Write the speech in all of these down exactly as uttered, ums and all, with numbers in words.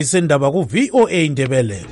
Isendaba ku V O A Ndebele.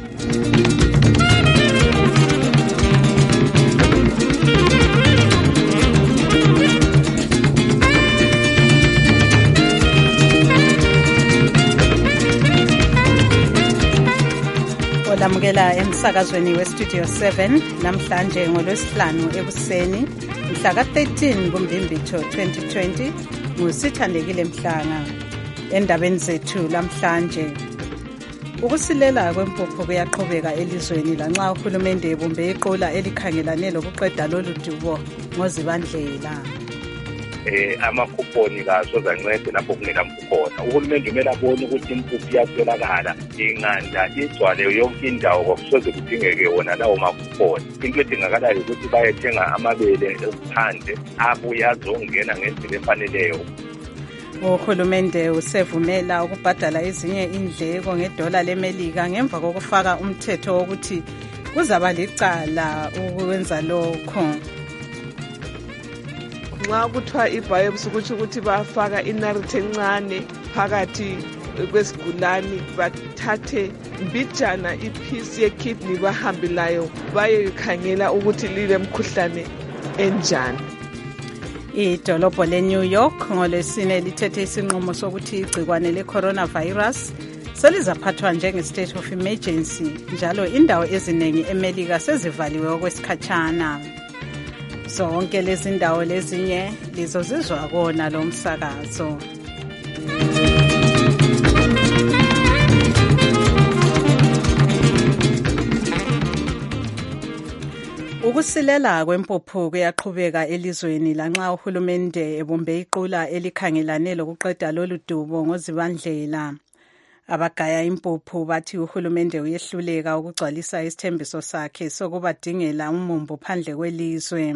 Olamukela emsakazweni westudio seven namhlanje ngolwesihlanu ekuseni mhla ka thirteen kuMbimbithi twenty twenty ngusithandekile Mhlanga. Endabeni zethu lamhlanje, ukusilela kwempuphu kuyaqhubeka elizweni lanxa uhulumende ebumbe iqula elikhangelane lokuqeda lolu dubo ngozibandlela. eh amakuponi kaso zancede lapho kungela mkhona. Uhulumende kumele abone ukuthi impuphu iyatholakala inganda igcwale yonke indawo kwakusoze kudingeke wona lawo makuponi. Into edingakalayo ukuthi bayethenga amabele phandle abuye azongena ngendlela efaneleyo. Uhulumende usevumela ukubhadala ezinye indleko ngedola leMelika ngemva kokufaka umthetho wokuthi kuzaba licala ukwenza lokho. Nxa kuthiwa i-biopsy kutsho ukuthi bafaka inarithi encane phakathi kwesigulane bathathe mbijana iphisi yekidney bahambe layo bayekhangela ukuthi lile mkhuhlane enjani. Idolobho le-New York ngolwesine lithethe isinqumo sokuthi igcikwane le-coronavirus selizaphathwa njenge-state of emergency, njalo indawo eziningi eMelika sezivaliwe okwesikhatshana. Zonke lezi ndawo lezinye lizozizwa kona lo msakazo. Ukusilela kwempuphu kuyaqhubeka elizweni lanxa uhulumende ebumbe iqula elikhangelane lokuqeda lolu dubo ngozibandlela. Abagaya impuphu bathi uhulumende uyehluleka ukugcwalisa isithembiso sakhe sokubadingela umumbu phandle kwelizwe.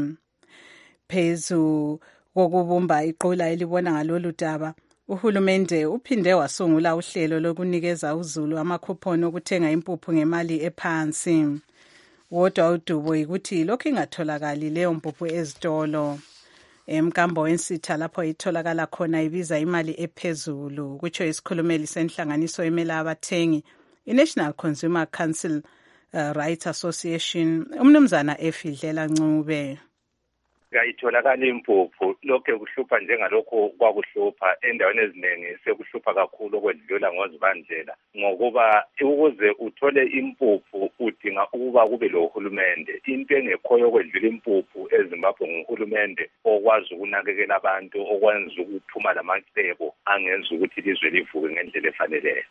Phezu kokubumba iqula elibona ngalolu daba, uhulumende uphinde wasungula uhlelo lokunikeza uzulu amakuponi okuthenga impuphu ngemali ephansi. Kodwa udubo yikuthi lokhu ingatholakali leyo mpuphu ezitolo. Emkambo wensitha lapho itholakala khona ibiza imali ephezulu, kutsho isikhulumeli senhlanganiso emela abathengi, i-National Consumer Council uh, Rights Association, umnumzana Efidlela Ncube. Kayitholakala impuphu, lokho kuhlupha njengalokho kwakuhlupha endaweni eziningi, sekuhlupha kakhulu okwedlula ngozibandlela, ngokuba ukuze uthole impuphu udinga ukuba kube lo hulumende. Into engekhoyo okwedlula impuphu eZimbabwe nguhulumende okwazi ukunakekela abantu, okwenza ukuphuma lamacebo angenza ukuthi ilizwe livuke ngendlela efaneleyo.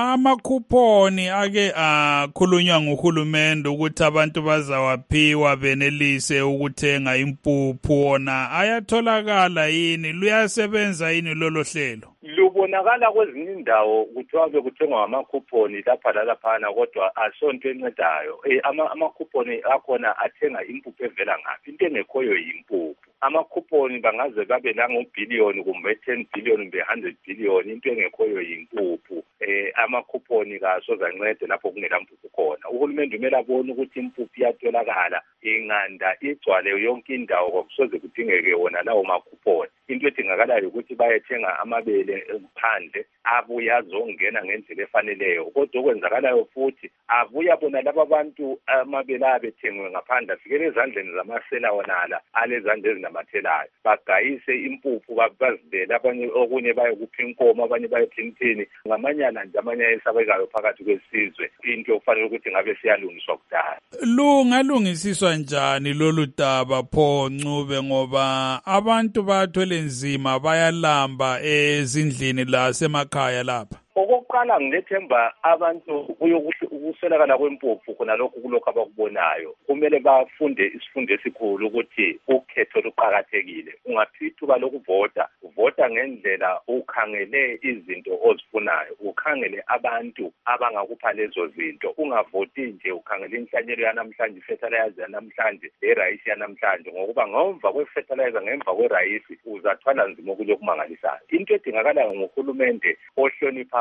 Amakuponi ake akhulunywa nguhulumende ukuthi abantu bazawaphiwa benelise ukuthenga impuphu, ona ayatholakala yini? Luyasebenza yini lolo hlelo? Lubonakala kwezinye indawo kuthiwa bekuthengwa amakuponi lapha lalaphana, kodwa asonto encedayo. Eh ama amakuponi akhona athenga impuphu evela ngaphi? Into engekhoyo yimpuphu. Amakuponi bangaze babe la ngobhillion kumbe ten billion kumbe one hundred billion, into engekhoyo yimpuphu. Eh amakuponi kaso zancede lapho kungela mpuphu khona. Uhulumende kumele abone ukuthi impuphu iyatholakala inganda igcwale yonke indawo kwakusoze kudingeke wona lawo makuponi. Into edingakalayo ukuthi bayethenga amabele phandle abuye azongena ngendlela efaneleyo. Kodwa okwenzakalayo futhi abuya bona laba bantu amabele abethengwe ngaphandle afikele ezandleni zamasela wonala alezandla ezinamathelayo, bagayise impuphu bazibele, abanye okunye bayokupha inkomo, abanye bayopha inthini. Ngamanyana nje amanye esabekayo phakathi kwesizwe, into okufanele ukuthi ngabe siyalungiswa kudala. Lungalungisiswa njani lolu daba pho Ncube, ngoba abantu bathwele nzima bayalamba ezindlini la semakhaya lapha? Okokuqala ngilethemba abantu ukuselakala kwempuphu khona lokhu kulokho abakubonayo. Kumele bafunde isifundo esikhulu ukuthi ukhetho luqhakathekile. Ungaphithuka lokuvota, vota ngendlela ukhangele izinto ozifunayo, ukhangele abantu abangakupha lezo zinto. Ungavoti nje ukhangele inhlanyelo yanamhlanje, fertilizer yanamhlanje, erayisi yanamhlanje, ngokuba ngomva kwefertilizer ngemva kwerayisi uzathwala nzima okulokumangalisayo. Into edingakalayo nguhulumende ohlonipha abantu,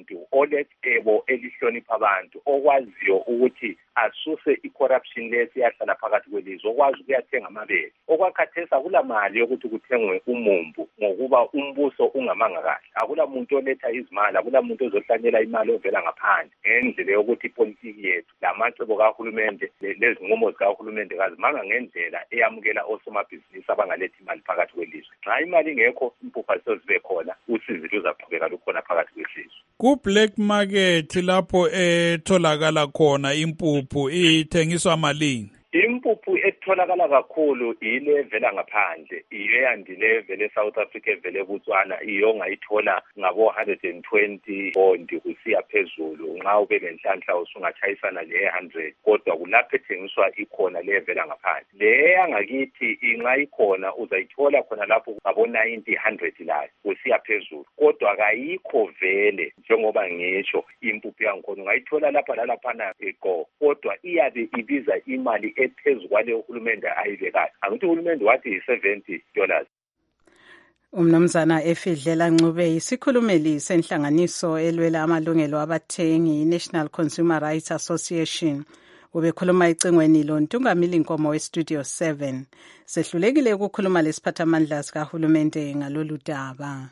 umuntu olecebo elihlonipha abantu okwaziyo ukuthi asuse i-corruption lesi yahlala phakathi kwelizwe, okwazi ukuyathenga amabele. Okwakhathesi akula mali yokuthi kuthengwe umumbu ngokuba umbuso ungamanga kahle. Akula muntu oletha izimali, akula muntu ozohlanyela imali ovela ngaphandle ngendlela yokuthi ipolitiki yethu lamacebo kahulumende lezinqumo zikahulumende kazimanga ngendlela eyamukela osomabhizinisi abangalethi imali phakathi kwelizwe. Nxa imali ingekho, impuphu azizozibe khona, usizi luzaqhubeka lukhona phakathi kwesizwe. Ku-black market lapho etholakala khona impuphu ithengiswa malini? Impuphu etholakala kakhulu ile evela ngaphandle, iyo eyandile evele eSouth Africa evele eBotswana, iyo ongayithola ngabo one hundred twenty pondi kusiya phezulu. Nxa ube lenhlanhla usungatshayisana le one hundred, kodwa kulapho ethengiswa ikhona le evela ngaphandle. Le yangakithi inxa ikhona uzayithola khona lapho ngabo ninety, one hundred layo kusiya phezulu, kodwa kayikho vele njengoba ngisho impuphu yangikhona ungayithola lapha lalaphana ego, kodwa iyabe ibiza imali ephezu kwale uhulumende ayibekayo. Angithi uhulumende wathi seventy dollars. Umnumzana Efidlela Ncube isikhulumeli senhlanganiso elwela amalungelo abathengi National Consumer Rights Association. Ubekhuluma icingweni lo Ntungamili Nkomo weStudio seven. Sehlulekile ukukhuluma lesiphathamandla sikahulumende ngalolu daba.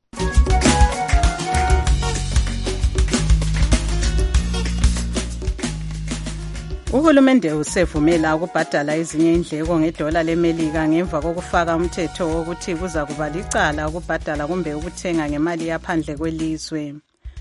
Uhulumende usevumela ukubhadala ezinye indleko ngedola leMelika ngemva kokufaka umthetho wokuthi kuza kuba licala ukubhadala kumbe ukuthenga ngemali yaphandle kwelizwe.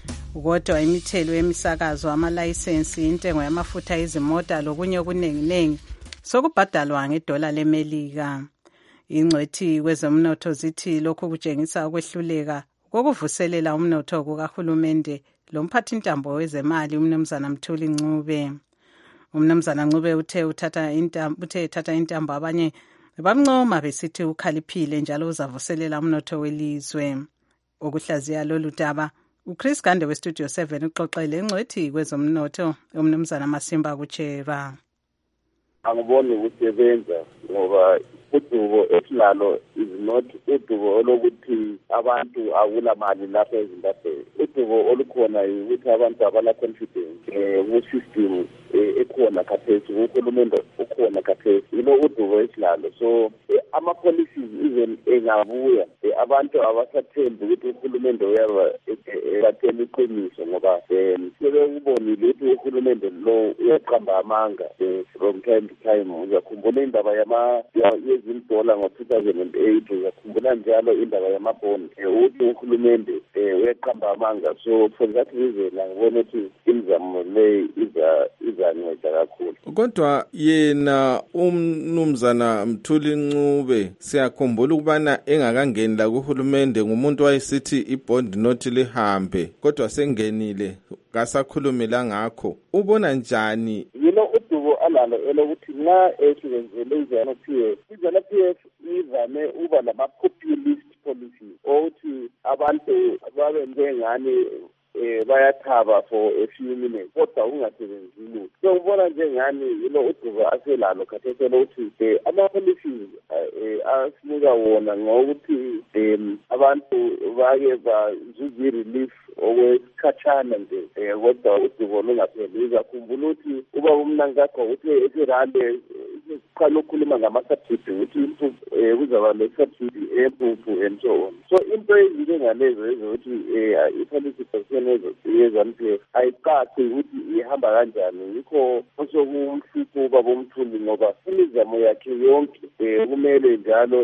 Kodwa imithelo yemisakazo, amalayisensi, intengo yamafutha ezimota lokunye okuningi sokubhadalwa ngedola leMelika. Ingcwethi kwezomnotho zithi lokhu kutshengisa ukwehluleka kokuvuselela umnotho kukahulumende lomphathintambo wezemali uMnumzana Mthuli Ncube. Umnumzana Ncube uthe uthatha intambo uthe ethatha intambo abanye bamncoma besithi ukhaliphile njalo uzavuselela umnotho welizwe. Ukuhlaziya lolu daba uChris Gande weStudio seven uxoxele ingcwethi kwezomnotho uMnumzana Masimba kuChera. Angiboni ukusebenza ngoba udubo esilalo is not udubo olokuthi abantu akula mali lapha eZimbabwe. Udubo olukhona ukuthi abantu abala confidence eh ku system ekhona khathesi, uhulumende ukhona khathesi, ilo udubo esilalo. So ama policies even engabuya abantu abasathembi ukuthi uhulumende uyaba elathela iqiniso ngoba sebekubonile ukuthi uhulumende lo uyaqamba amanga from time to time. Uzakhumbula indaba yama yezindola ngo-two thousand eight, uzakhumbula njalo indaba yamabhoni ukuthi uhulumende uyaqamba amanga. So for that reason angibona ukuthi imizamo le iza izanceda kakhulu. Kodwa yena uMnumzana Mthuli Ncube siyakhumbula ukubana engakangeni la kuhulumende ngumuntu wayesithi ibond not lihambe, kodwa sengenile kasakhulumi la ngakho. Ubona njani yilo udubo alalo elokuthi nxa esebenzele izana P F izana P F ivame uba lama-populist policies ukuthi abantu babe njengani eh bayathaba for a few minutes kodwa ungasebenzi lutho. So ubona njengani yilo udubo aselalo khathesi lokuthi ama-policies asinika wona ngokuthi abantu bake bazuze relief okwesikhatshana nje kodwa udubo lungapheli. Uzakhumbula ukuthi uba umnankakho uthi esirande siqala ukukhuluma ngama-subsidy ukuthi kuzaba le-subsidy empuphu and so on. So into ezinto ngalezo ezokuthi i-policy position yezana P F ayicaci ukuthi ihamba kanjani. Yikho osokumhlupho ubaba uMthuli ngoba imizamo yakhe yonke kumele njalo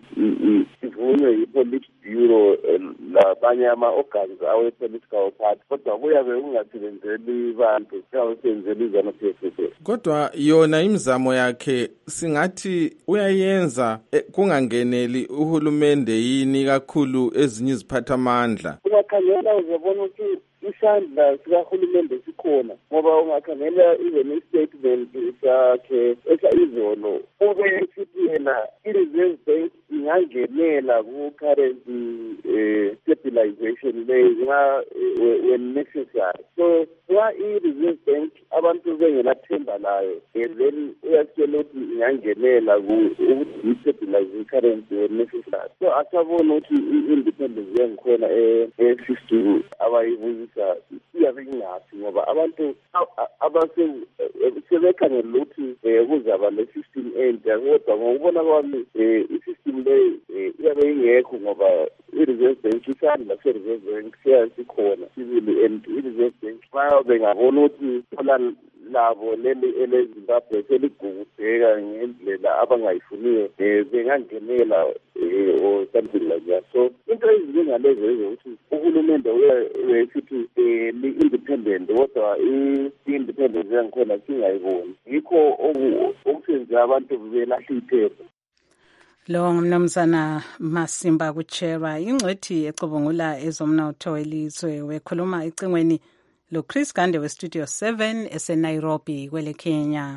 ivunywe yi-Police Bureau labanye ama-organs awe-political party, kodwa kuyabe kungasebenzeli bantu, kuyasebenzela izana P F. Kodwa yona imizamo yakhe singathi uyayenza kungangeneli uhulumende yini kakhulu ezinye iziphathamandla. Ungakhangela uzabona ukuthi isandla sikahulumende sikhona ngoba ungakhangela even i-statement sakhe esayizolo ube sithi yena i-reserve bank ingangenela ku-currency uh, stabilization leyo nxa when necessary. So nxa i-Reserve Bank abantu bengelathemba layo, then uyatshela ukuthi ingangenela ukuthi i-stabilize i-currency when necessary. So asabona ukuthi i-independence yangikhona e-system abayibuyisa iyabe ingaphi ngoba abantu sebekhangela ukuthi kuzaba le-system entsha kodwa ngokubona kwami i-system leyo iyabe ingekho ngoba i-Reserve Bank isandla se-Reserve Bank siyasikhona sibili and i-Reserve Bank bayobe ngabona ukuthi thola labo leli eleZimbabwe seligugudeka ngendlela abangayifuniyo bengangenela or something like that. So into ezinjengalezo ezokuthi uhulumende uyesithi li-independent kodwa i-independence yangikhona singayiboni, yikho okusenza abantu belahla ithemba. Lo ngumnumzana Masimba Kucherwa, ingcwethi ecubungula ezomnotho elizwe, wekhuluma ecingweni lo Chris Gande we Studio seven eseNairobi kwele Kenya.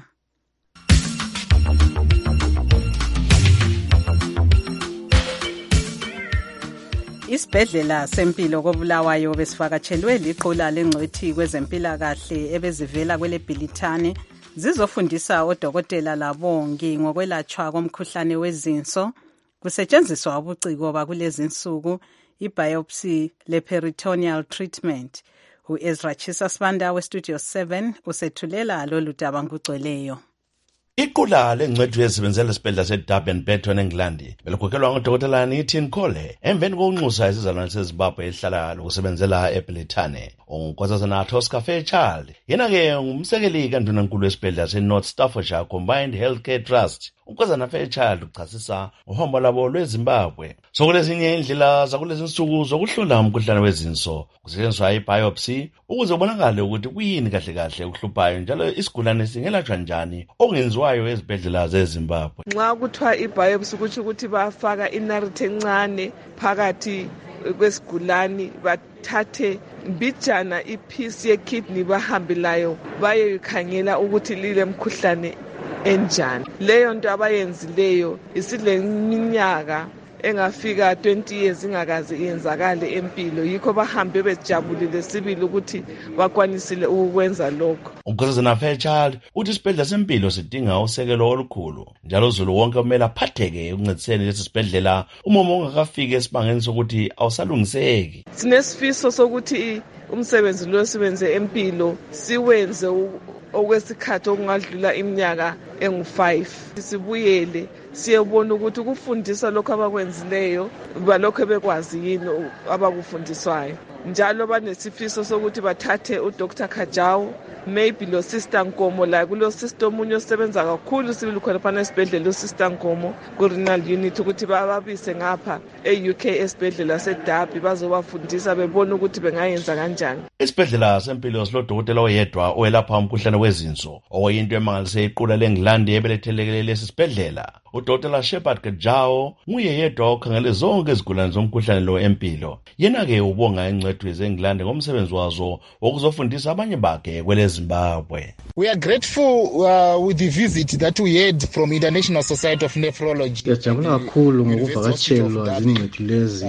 Isibhedlela sempilo koBulawayo besifakatshelwe liqula lengcwethi kwezempilakahle ebezivela kwele Bhilithane zizofundisa odokotela labongi ngokwelatshwa komkhuhlane wezinso kusetshenziswa ubuciko bakulezi insuku i-biopsy le-peritoneal treatment. U-Ezra Chisa Sibanda we-Studio seven usethulela lolu daba ngokugcweleyo. Iqula lengcwethi ezisebenzela esibhedlela se-Durban Betton eNgilandi belikhokelwa ngudokotela Nithin Khole emveni kokunxusa isizalwane seZimbabwe ehlala lokusebenzela eBhilithane. Unkosazana Tosca Fairchild yena-ke ngumsekeli kandunankulu wesibhedlela se-North Staffordshire Combined Healthcare Trust. Unkosazana Fairchild uchasisa uhambo lwabo lweZimbabwe sokulezinye indlela zakulezi insuku zokuhlola umkhuhlane wezinso kusetshenziswa i-biopsy ukuze kubonakale ukuthi kuyini kahle kahle okuhluphayo njalo isigulane singelatshwa njani okungenziwayo ezibhedlela zeZimbabwe. Nxa kuthiwa i-biopsy kutsho ukuthi bafaka inariti encane phakathi kwesigulane bathathe mbijana iphisi yekidney bahambe layo bayeyikhangela ukuthi lile mkhuhlane enjani. Leyo nto abayenzileyo isileminyaka engafika twenty years ingakaze iyenzakale empilo, yikho bahambe bejabulile sibili ukuthi bakwanisile ukwenza lokho. Unkosazana Fairchild uthi isibhedlela sempilo sidinga usekelo olukhulu njalo uzulu wonke kumele aphatheke ukuncediseni lesi sibhedlela uma ungakafiki esibangeni sokuthi awusalungiseki. Sinesifiso sokuthi umsebenzi lo siwenze empilo siwenze okwesikhathi okungadlula iminyaka engu five. Sibuyele siyebona ukuthi ukufundisa lokho abakwenzileyo balokho bekwazi yini abakufundiswayo. Njalo banesifiso sokuthi bathathe uDoctor Kajau, maybe lo Sister Nkomo, la kulo sister omunye osebenza kakhulu sibili khona phana esibhedlela uSister Nkomo ku-renal unit ukuthi bababise ngapha e-U K esibhedlela seDurban bazobafundisa bebona ukuthi bengayenza kanjani. Isibhedlela sempilo silodokotela oyedwa owelapha umkhuhlane wezinso okuyinto emangalise iqula leNgilandi ebelethelekele lesi sibhedlela. uDokotela Shepard Kajau nguye yedwa okhangele zonke izigulane zomkhuhlane lo empilo. Yena-ke ubonga ingcwethi zeNgilandi ngomsebenzi wazo wokuzofundisa abanye bakhe kwele Zimbabwe. We are grateful uh, with the visit that we had from International Society of Nephrology. Siyajabula kakhulu ngokuvakatshelwa zingcwethi lezi.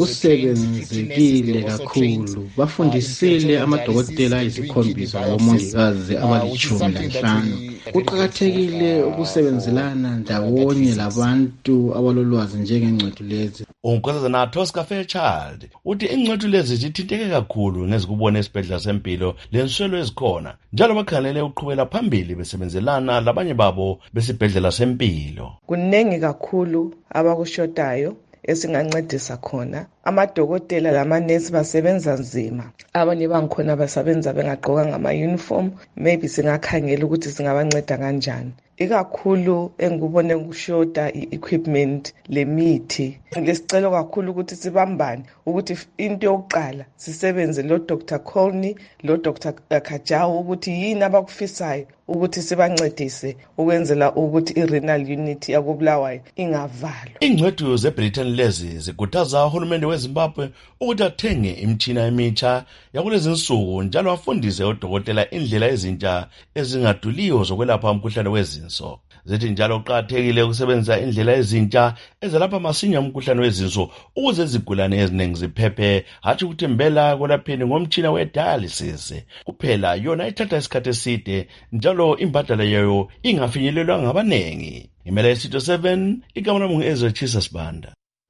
Kusebenzekile kakhulu. Bafundisile amadokotela ayisikhombisa lomongikazi abalitshumi lanhlanu. Kuqakathekile ukusebenzelana ndawonye labantu abalolwazi njengengcwethi lezi. Unkosazana Tosca Fairchild uthi ingcwethi lezi zithinteke kakhulu ngezikubona esibhedlela sempilo lenswelo ezikhona njalo bakhangelele uqhubela phambili besebenzelana labanye babo besibhedlela sempilo. Kunengi kakhulu abakushotayo esingancedisa khona. Amadokotela lamanesi basebenza nzima. Abanye bangikhona basebenza bengagqoka ngama-uniform. Maybe singakhangela ukuthi singabanceda kanjani. Ikakhulu engikubone kushota i-equipment lemithi. Ngesicelo kakhulu ukuthi sibambane ukuthi into yokuqala sisebenze lo Doctor Khone lo Doctor Kajau ukuthi yini abakufisayo ukuthi sibancedise ukwenzela ukuthi i-renal unit yakubulawayo ingavalwa. Ingcwethi zeBritain lezi zikhuthaza uhulumende weZimbabwe ukuthi athenge imitshina emitsha yakulezi insuku njalo afundise odokotela indlela ezintsha ezingaduliyo zokwelapha umkhuhlane wezinso. zithi njalo kuqakathekile ukusebenzisa indlela ezintsha ezelapha masinya umkhuhlane wezinso ukuze izigulane eziningi ziphephe, hatshi ukuthembela kwelapheni ngomtshina we-dialysis kuphela. Yona ithatha isikhathi eside njalo imbadala yayo ingafinyelelwa ngabanengi. Imele Isitho seven, igama lami ngu-Ezra Chisa Sibanda.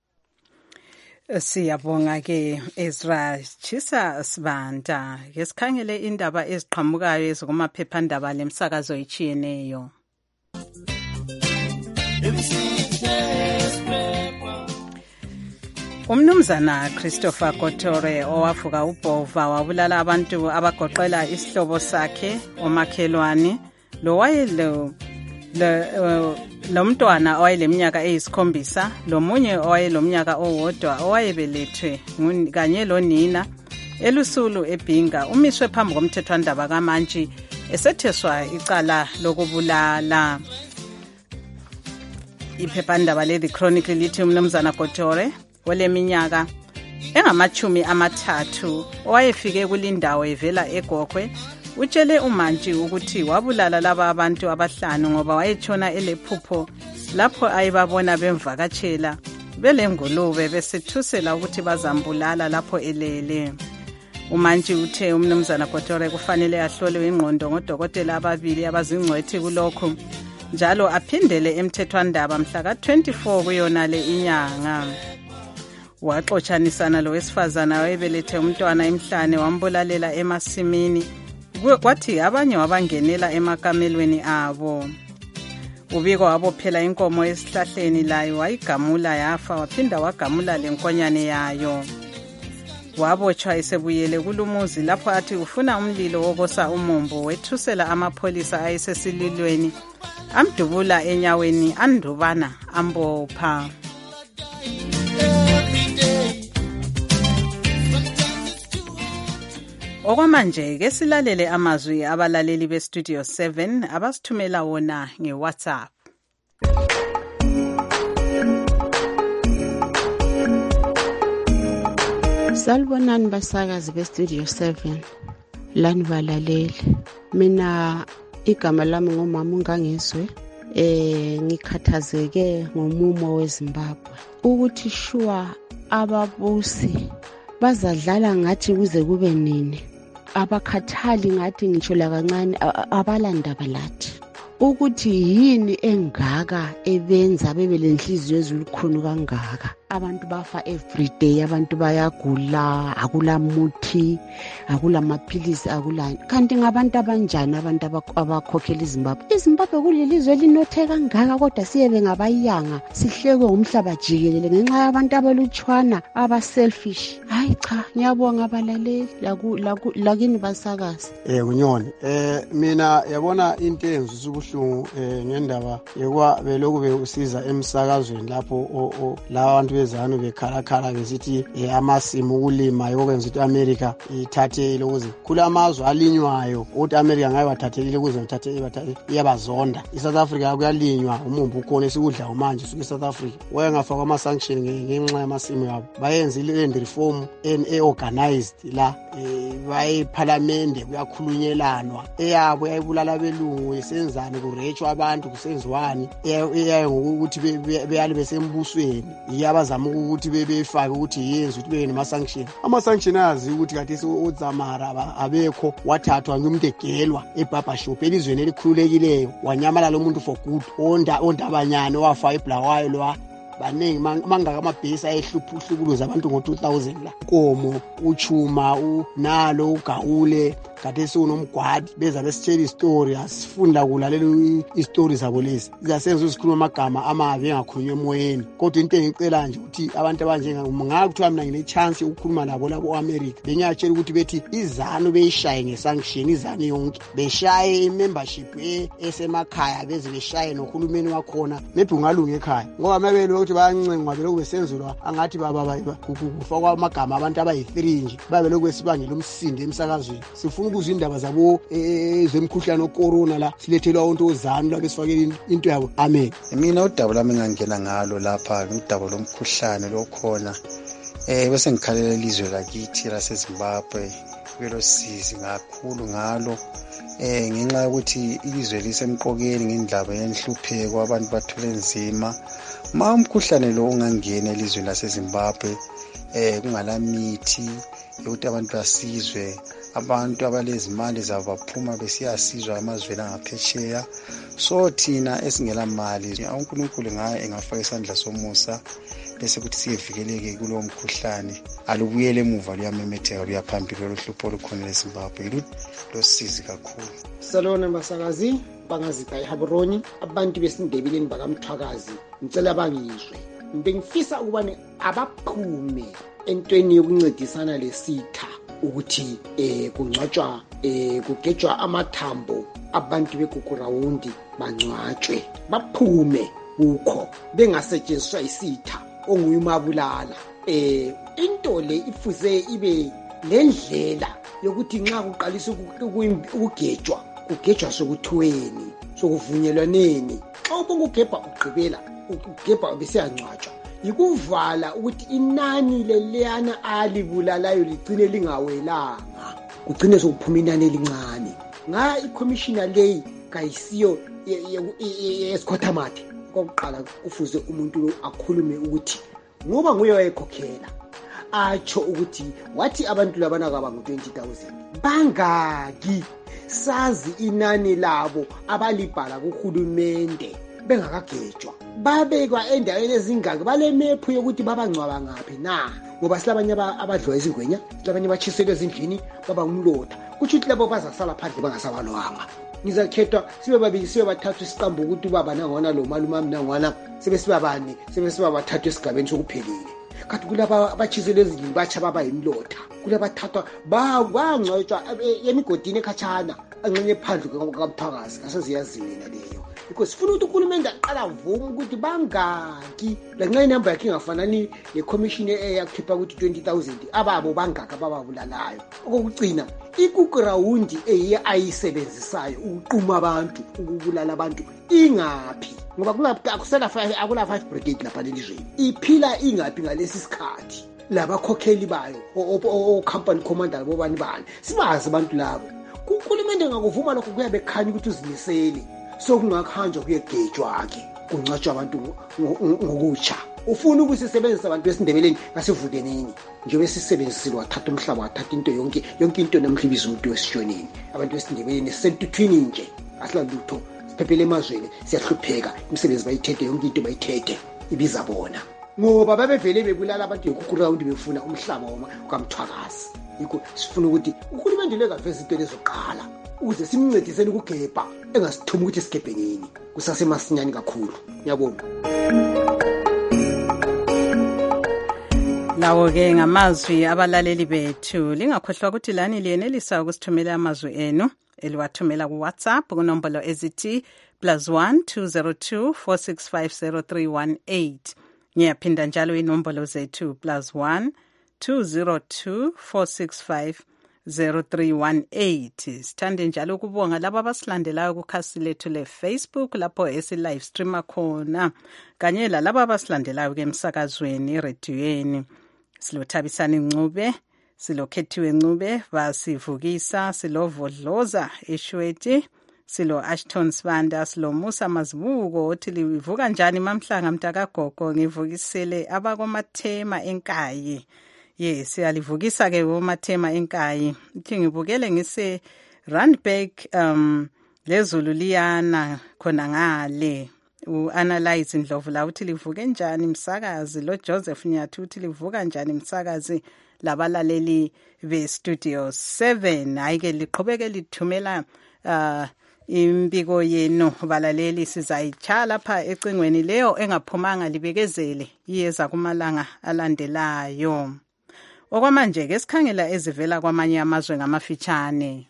Siyabonga ke Ezra Chisa Sibanda. Ngesikhangele indaba eziqhamukayo ezikumaphephandaba lemsakazo etshiyeneyo. Umnumzana Christopher Kotore owavuka ubhova wabulala abantu abagoqela isihlobo sakhe omakhelwane lo wayelo lo mntwana owayeleminyaka eyisikhombisa, lo munye owayelomnyaka owodwa owayebelethwe kanye lonina elusulu eBhinga umiswe phambi komthethwandaba kaMantshi esetheswa icala lokubulala. Iphephandaba le-The Chronicle lithi umnumzana Kotore oleminyaka engamachumi amathathu owayefike kulindawo evela eGogwe utshele uMantshi ukuthi wabulala laba abantu abahlanu ngoba wayetshona elephupho lapho ayebabona bemvakatshela belengulube besethusela ukuthi bazambulala lapho elele. uMantshi uthe umnumzana Kotore kufanele ahlolwe ingqondo ngodokotela ababili abazingcwethi kulokho njalo aphindele emthethwandaba mhla ka twenty-four kuyona le inyanga. Waxotshanisana lo wesifazana wayebelethe umntwana emhlane wambulalela emasimini, kwathi abanye wabangenela emakamelweni abo. Ubiko wabophela inkomo esihlahleni layo wayigamula yafa, waphinda wagamula lenkonyane yayo. Wabotshwa esebuyele kulumuzi lapho athi ufuna umlilo wokosa umumbo, wethusela amapholisa ayesesililweni amdubula enyaweni andubana ambopha. Okwamanje ke silalele amazwi abalaleli beStudio seven abasithumela wona ngeWhatsApp. Salibonani basakazi beStudio seven. Lani balaleli. Mina igama lami ngomama uNgangizwe. Eh ngikhathazeke ngomumo weZimbabwe. Ukuthi shuwa ababusi bazadlala ngathi kuze kube nini. Abakhathali ngathi ngitsho la kancane abalandaba lathi. Ukuthi yini engaka ebenza bebelenhliziyo ezilukhuni kangaka. Abantu bafa every day, abantu bayagula, akula muthi, akula maphilisi, akula. Kanti ngabantu abanjani abantu abakhokhela iZimbabwe? iZimbabwe kulilizwe elinothe kangaka kodwa siyebe ngabayanga, sihlekwe umhlaba jikelele ngenxa yabantu abalutshwana, aba selfish. Hayi cha, ngiyabonga abalaleli lakini basakazi. Eh unyoni, eh mina yabona into engizwe ubuhlungu eh ngendaba yekwa beloku beusiza emsakazweni lapho la abantu bezanu bekhalakhala besithi amasimu ukulima yokwenza ukuthi America ithathele ukuze kulamazwe alinywayo ukuthi America ngaye bathathelile ukuze uthathe iyabazonda. iSouth Africa kuyalinywa umumbu ukhona esikudla manje suke eSouth Africa wayengafaka ama sanction ngenxa yamasimu yabo. Bayenza ile reform en organized la baye parliament kuyakhulunyelanwa eyabo yayibulala belungu esenzana kurechwa abantu kusenziwani eyayo ngokuthi beyali besembusweni iyabazama ukuthi bebefake ukuthi yenze ukuthi bebe nama sanction. Ama sanction azi ukuthi kathi uZamara abekho wathathwa ngumuntu egelwa eBaba Shop elizweni elikhululekileyo wanyamala lo muntu for good onda ondabanyane wafa eBlawayo lo baningi mangaka amabhesi ayehlupha uhlukuluza abantu ngo two thousand la Nkomo uChuma unalo uGawule kade sonomgwadi beza besitshela istory asifunda kulalela istories zabo lezi izasenza usikhuluma amagama amabi engakhulunywe emoyeni. Kodwa into engicela nje ukuthi abantu abanjenga ngakuthiwa mina ngine chance ukukhuluma nabo labo America benyatshela ukuthi bethi izanu beyishaye ngesanction izanu yonke beshaye imembership esemakhaya beze beshaye nohulumeni wakhona maybe ungalunga ekhaya ngoba mabele ukuthi bayancengwa beloku besenzulwa angathi baba kufakwa amagama abantu abayi three nje babe lokhu esibangela umsindo emsakazweni. Sifuna ukuzwa indaba zabo ezemkhuhlane ocorona la silethelwa onto ozanu la besifakela into yabo. Amen. Mina udaba lami ngangena ngalo lapha udaba lomkhuhlane lokhona eh bese ngikhalela ilizwe lakithi laseZimbabwe kwelo sizi ngakhulu ngalo eh ngenxa yokuthi ilizwe lisemqokeni ngendaba yenhlupheko abantu bathola enzima ma umkhuhlane lo ungangena elizweni laseZimbabwe eh kungalamithi ukuthi abantu basizwe abantu abalezimali zabo baphuma besiyasizwa amazweni angaphesheya so thina esingela mali uNkulunkulu ngaye engafaka isandla somusa bese kuthi siyevikeleke kulo mkhuhlane alubuyele emuva luyamemetheka luyaphambili lohlupho olukhona eZimbabwe losizi kakhulu. Salona basakazi bangazipha eHaburoni abantu besindebeleni bakamthwakazi ngicela bangizwe bengifisa ukubane abaphume entweni yokuncedisana lesitha ukuthi eh kungcwatshwa eh kugejwa amathambo abantu beGugurawundi bangcwatshwe baphume ukho bengasetshenziswa isitha onguyumabulala eh into le ifuze ibe lendlela yokuthi nxa kuqalisa ukugejwa kugejwa sokuthweni sokuvunyelwaneni xa ubonga ugebha ugqibela ugebha besiyangcwatshwa yikuvala ukuthi inani leliyana alibulalayo ligcine lingawelanga kugcine sokuphuma inani elincane nga iCommissioner leyi kayisiyo esikhothamati kokuqala kufuze umuntu lo akhulume ukuthi ngoba nguye wayekhokhela atsho ukuthi wathi abantu labana kaba ngo twenty thousand bangaki sazi inani labo abalibhala kuhulumende bengakagejwa babekwa endaweni ezingaki bale map yokuthi babangcwaba ngapi na ngoba silabanye abadlwa izingwenya silabanye bachiselwe ezindlini baba ngumlotha kuthi labo bazasala phandle bangasabalwanga ngizakhethwa sibe babili sibe bathathu isiqambo ukuthi baba nangona lo malume nangona sibe siba bane sibe siba bathathu esigabeni sokuphelile kanti kulaba abachiselwe ezindlini bacha baba yimlotha kulaba thathwa ba wangcwetshwa emigodini ekhatshana ancenye phandle kaMthwakazi asaziyaziwe naleyo because sifuna ukuthi ukhulumende aqala vuma ukuthi bangaki lanxa inamba yakhe ingafanani neCommission eyakhipha ukuthi twenty thousand ababo bangaka ababulalayo okugcina iGugurawundi eye ayisebenzisayo ukuquma abantu ukubulala abantu ingaphi ngoba kungaphika akusela akula five brigade lapha lelizweni iphila ingaphi ngalesi sikhathi labakhokheli bayo o company commander bobani bani sibazi abantu labo ukhulumende ngakuvuma lokho kuyabe khanya ukuthi uzimisele sokungakhanjwa kuyegejwa ke kungcwatshwa abantu ngokutsha ufuna ukusisebenzisa abantu besindebeleni ngasivudenini njengoba sisebenzisile wathatha umhlaba wathatha into yonke yonke into namhlibiza umuntu wesishonini abantu besindebeleni sentuthwini nje asilalutho siphephele emazweni siyahlupheka imisebenzi bayithethe yonke into bayithethe ibiza bona ngoba babevele bebulala abantu eGugurawundi befuna umhlaba woma kaMthwakazi yikho sifuna ukuthi ukhulumende lekaveza into lezoqala ukuze simncediseni ukugebha engasithuma ukuthi sigebhenini kusasemasinyani kakhulu. Ngiyabonga. Lawo ke ngamazwi abalaleli bethu lingakhohlwa ukuthi lani liyenelisa ukusithumela amazwi enu eliwathumela ku WhatsApp kunombolo ezithi plus one two zero two four six five zero three one eight. Ngiyaphinda njalo inombolo zethu plus one two zero two four six five zero three one eight. Sithande njalo ukubonga laba abasilandelayo kukhasi lethu le Facebook lapho esi live streamer khona kanye lalabo abasilandelayo ke emsakazweni eradiyweni. Silothabisani Ncube, silokhethiwe Ncube, basivukisa, silovodloza eShweti, silo Ashton Sibanda, silo Musa Mazibuko othi livuka njani mamhlanga mntakagogo ngivukisele abakomathema enkayi. Yes, siyalivukisa ke womathema enkayi. Ithi ngibukele ngise Randburg um lezulu liyana khona ngale. U-analyze Ndlovu la uthi livuke njani msakazi lo Joseph Nyathu uthi livuka njani msakazi labalaleli be studio seven. Hayi ke liqhubeke lithumela uh impiko yenu balaleli sizayitshala lapha ecingweni leyo engaphumanga libekezele iyeza kumalanga alandelayo. Okwamanje ke sikhangela ezivela kwamanye amazwe ngamafitshane.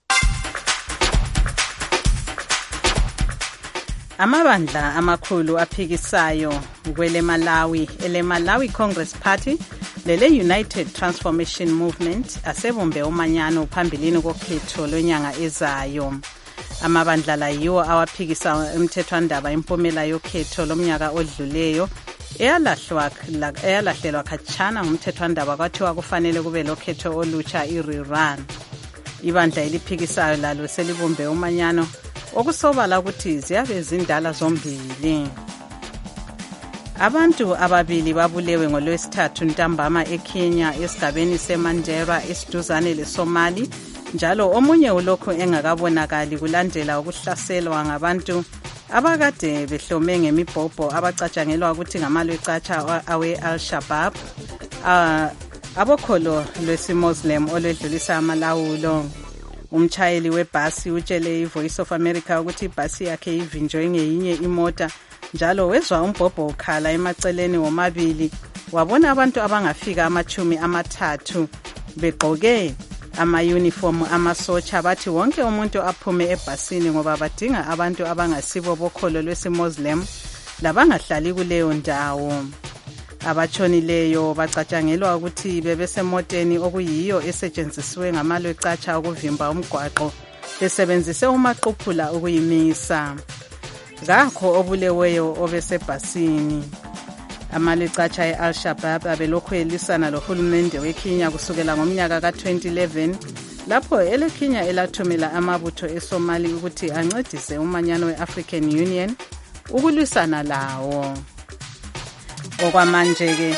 Amabandla amakhulu aphikisayo kwele Malawi ele Malawi Congress Party lele United Transformation Movement asebombe umanyano phambilini kokhetho lonyanga ezayo. Amabandla la yiwo awaphikisa umthethwandaba impumela yokhetho lomnyaka odluleyo eyalahlwa eyalahlelwa khatshana ngumthethwandaba kwathiwa kufanele kube lokhetho olutsha i-rerun. Ibandla eliphikisayo lalo selibumbe umanyano okusobala ukuthi ziyabe zindala zombili. Abantu ababili babulewe ngolwesithathu ntambama eKenya esigabeni seMandera esiduzane leSomali, njalo omunye ulokhu engakabonakali kulandela ukuhlaselwa ngabantu abakade behlome ngemibhobho abacatshangelwa ukuthi ngamalwecatsha awe Al-Shabaab, uh, abokholo lwesimuslim olwedlulisa amalawulo. Umchayeli webhasi utshele iVoice of America ukuthi ibhasi yakhe ivinjwe ngeyinye imota, njalo wezwa umbhobho ukhala emaceleni womabili. Wabona abantu abangafika amachumi amathathu begqoke ama-uniform amasotsha, bathi wonke umuntu aphume ebhasini ngoba badinga abantu abangasibo bokholo lwesimuslim labangahlali kuleyo ndawo. Abatshonileyo bacatshangelwa ukuthi bebesemoteni okuyiyo esetshenzisiwe ngamalwecatsha ukuvimba umgwaqo besebenzise umaqhuphula ukuyimisa. Ngakho obuleweyo obesebhasini. Amalwecatsha e-Al-Shabaab abelokhu elisana lohulumende weKenya kusukela ngomnyaka ka twenty eleven lapho eleKenya elathumela amabutho eSomali ukuthi ancedise umanyano we-African Union ukulwisana lawo. Okwamanje ke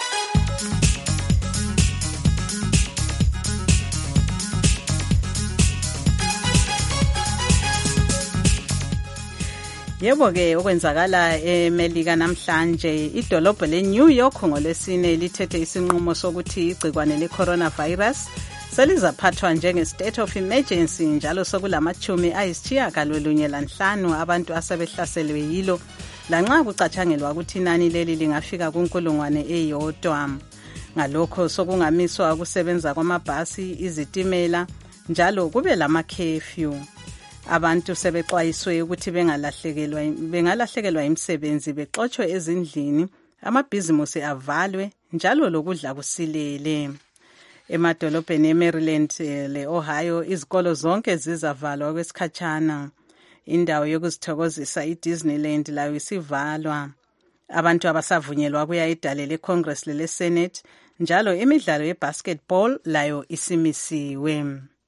Yebo ke okwenzakala eMelika namhlanje, idolobho leNew York ngolesine lithethe isinqumo sokuthi igcikwane leCoronavirus selizaphathwa njenge state of emergency, njalo sokulamachumi ayisitshiyagalolunye lanhlanu abantu asebehlaselwe yilo, lanxa kucatshangelwa ukuthi inani leli lingafika kunkulungwane eyodwa. Ngalokho sokungamiswa ukusebenza kwamabhasi, izitimela, njalo kube lama curfew. Abantu sebexwayiswe ukuthi bengalahlekelwa bengalahlekelwa imisebenzi, bexoxwe ezindlini, amabhizimusi avalwe, njalo lokudla kusilele. Emadolobheni eMaryland le-Ohio izikolo zonke zizavalwa kwesikhatshana. Indawo yokuzithokozisa iDisneyland layo isivalwa. Abantu abasavunyelwa kuya edale leCongress leleSenate, njalo imidlalo yebasketball layo isimisiwe.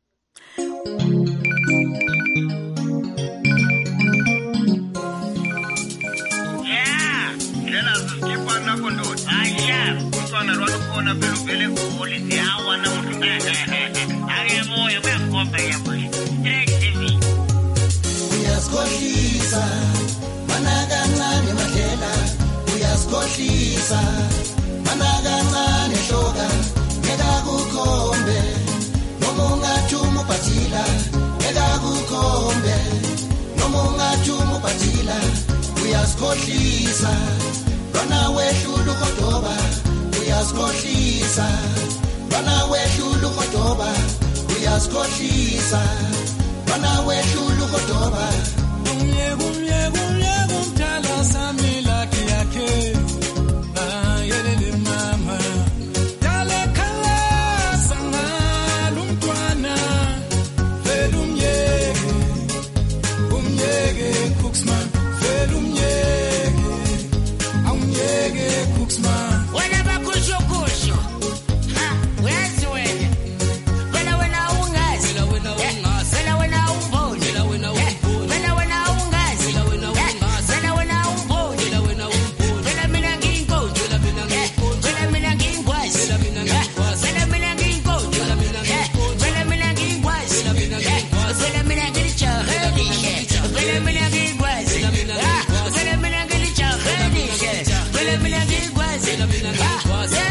Uyasikhohlisa mana kancane madlela, uyasikhohlisa mana kancane hloka, ngeka kukhombe noma ungathuma ubhathila, ngeka kukhombe noma ungathuma ubhathila. Uyasikhohlisa lona wehlula ugodoba, uyasikhohlisa lona wehlula ugodoba, uyasikhohlisa lona wehlula ugodoba. Umyeko umyeko umyeko umthala samila kiyakhe ayelele mama dale khala sangala umntwana vele umyeke umyeke Cooksman vele umyeke awumyeke Cooksman wena bakusho kusho ha wezi wena wena wena ungazi wena ungazi wena wena umboni wena wena umboni wena wena ungazi wena wena ungazi wena wena umboni wena wena umboni wena mina ngiyinkonzo wena mina ngiyinkonzo wena mina ngiyingwazi wena mina ngiyingwazi wena mina ngiyinkonzo wena mina ngiyinkonzo wena mina ngiyingwazi wena mina ngiyingwazi wena mina ngilijahelishe wena mina ngiyingwazi wena mina ngiyingwazi wena mina ngilijahelishe wena mina ngiyingwazi wena mina ngiyingwazi.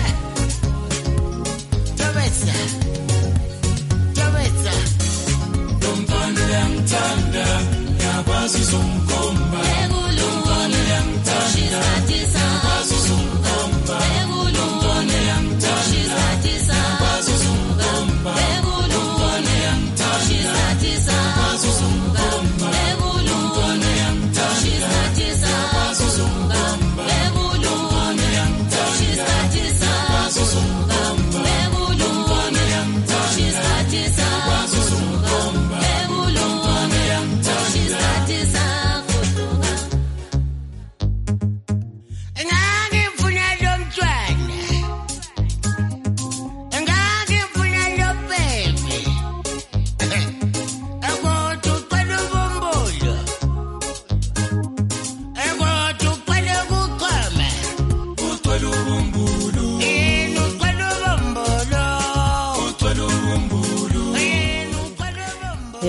Tabetsa Tabetsa Lompane yamthanda yakwazi uzumkhomba, Lompane yamthanda yakwazi uzumkhomba, Lompane yamthanda yakwazi uzumkhomba, Lompane yamthanda yakwazi uzumkhomba, Lompane yamthanda yakwazi uzumkhomba, Lompane yamthanda yakwazi uzumkhomba, Lompane yamthanda yakwazi uzumkhomba.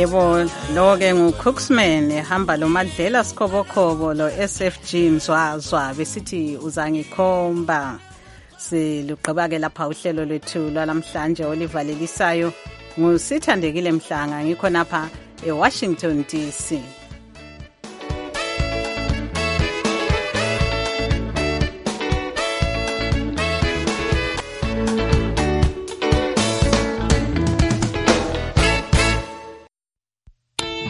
Yebo, lo ke nguCooksman ehamba lo Madlela Sikhobokobo lo S F G Mzwazwa besithi uzangikhomba. Siluqhubeka ke lapha uhlelo lwethu lwalamhlanje olivalelisayo ngusithandekile Mhlanga ngikho napha eWashington D C.